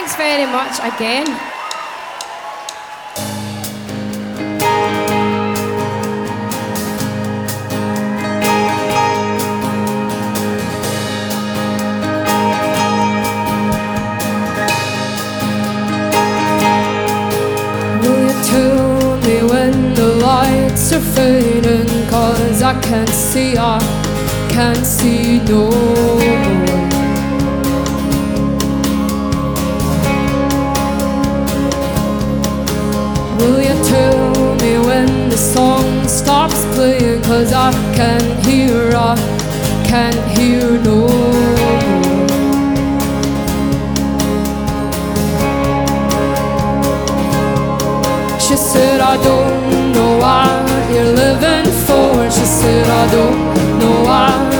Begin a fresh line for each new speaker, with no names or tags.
Thanks very much again.
Will you tell me when the lights are fading? 'Cause I can't see no more. Will you tell me when the song stops playing? 'Cause I can't hear no more. She said, I don't know what you're living for. She said, I don't know why